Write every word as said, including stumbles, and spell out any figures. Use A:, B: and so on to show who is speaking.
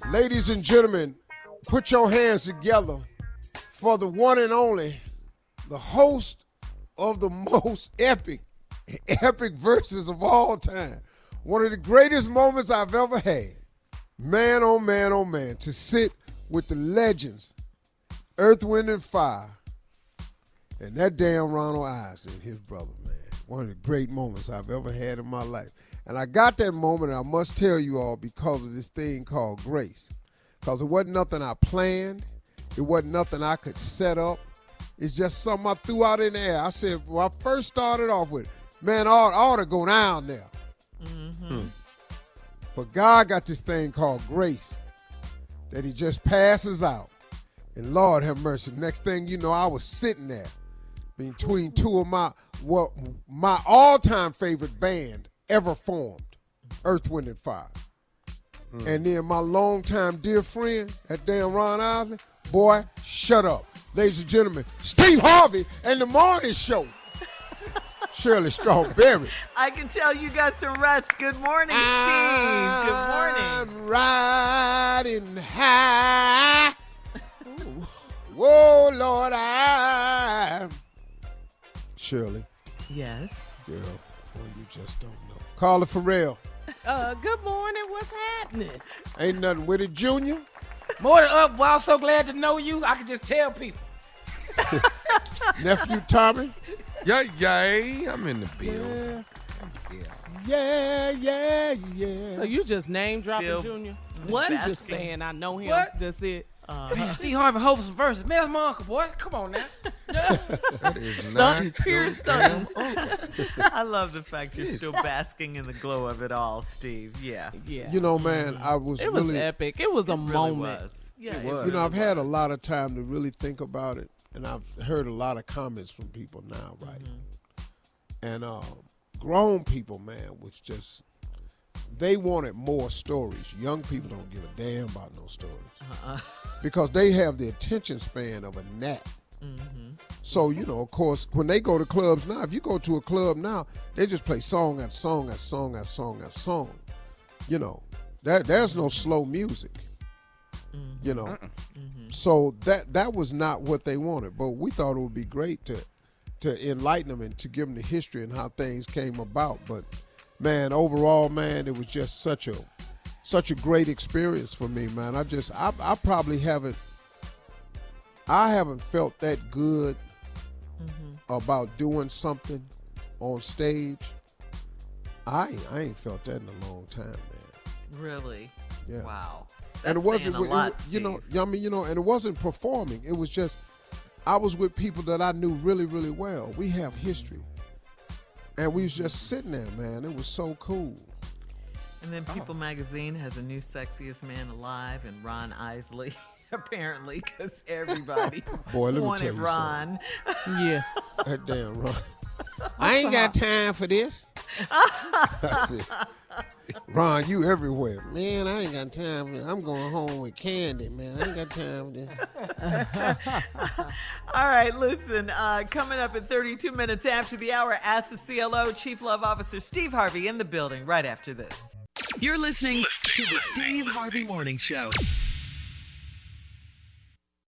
A: Ladies and gentlemen, put your hands together for the one and only, the host of the most epic, epic verses of all time. One of the greatest moments I've ever had. Man, oh man, oh man, to sit with the legends, Earth, Wind, and Fire, and that damn Ronald Isley, his brother, man. One of the great moments I've ever had in my life. And I got that moment, and I must tell you all, because of this thing called grace. Because it wasn't nothing I planned. It wasn't nothing I could set up. It's just something I threw out in the air. I said, when I first started off with it, man, I ought, I ought to go down there. Mm-hmm. Hmm. But God got this thing called grace that he just passes out. And Lord have mercy. Next thing you know, I was sitting there between two of my, well, my all-time favorite band ever formed, Earth, Wind, and Fire. Mm. And then my longtime dear friend, that damn Ron Isley, boy, shut up. Ladies and gentlemen, Steve Harvey and the Morning Show. Shirley Strawberry.
B: I can tell you got some rest. Good morning, Steve. Good morning.
A: I'm riding high. Whoa, Lord, I'm... Shirley.
B: Yes?
A: Girl, boy, you just don't know. Carla Farrell.
C: Uh, good morning. What's happening?
A: Ain't nothing with it, Junior.
D: Morning up. Well, I'm so glad to know you. I can just tell people.
A: Nephew Tommy.
E: Yeah, yeah, I'm in the building.
A: Yeah, yeah, yeah, yeah.
C: So you just name dropping
B: Still
C: Junior?
D: What?
C: He's just saying I know him.
D: What?
C: That's it.
B: Uh,
D: Man, Steve Harvey Hope some verses. Man, that's my uncle, boy. Come on now.
E: That is not
B: Stunt, pure
E: your
B: stunt.
E: damn uncle.
B: I love the fact you're still basking in the glow of it all, Steve. Yeah.
C: Yeah.
A: You know, man, I was
C: it was
A: really,
C: epic. It was a
B: It really
C: moment.
B: was. Yeah,
D: It
B: it
D: was.
B: really
A: you know, I've
B: was.
A: had a lot of time to really think about it, and I've heard a lot of comments from people now, right?
B: Mm-hmm.
A: And uh, grown people, man, was just, they wanted more stories. Young people don't give a damn about no stories.
B: Uh-uh.
A: Because they have the attention span of a gnat.
B: Mm-hmm.
A: So, you know, of course, when they go to clubs now, if you go to a club now, they just play song after song after song after song after song. You know, that there's no slow music.
B: Mm-hmm.
A: You know,
B: Mm-hmm.
A: so that that was not what they wanted. But we thought it would be great to to enlighten them and to give them the history and how things came about. But man, overall, man, it was just such a such a great experience for me, man. I just I I probably haven't I haven't felt that good
B: Mm-hmm.
A: about doing something on stage. I I ain't felt that in a long time, man.
B: Really?
A: Yeah.
B: Wow.
A: And it
B: That's
A: wasn't,
B: saying a
A: it-
B: lot,
A: you know,
B: Steve.
A: I mean, you know, and it wasn't performing. It was just, I was with people that I knew really, really well. We have history, and we was just sitting there, man. It was so cool.
B: And then People
A: Oh.
B: Magazine has a new sexiest man alive, and Ron Isley, apparently, because everybody
A: Boy, let me
B: wanted
A: tell you
B: Ron.
C: Yeah.
A: That damn Ron. I ain't got time for this. That's it. Ron, you everywhere. Man, I ain't got time for this. I'm going home with Candy, man. I ain't got time for this.
B: All right, listen, uh, coming up at thirty-two minutes after the hour, Ask the C L O, Chief Love Officer Steve Harvey in the building right after this.
F: You're listening to the Steve Harvey Morning Show.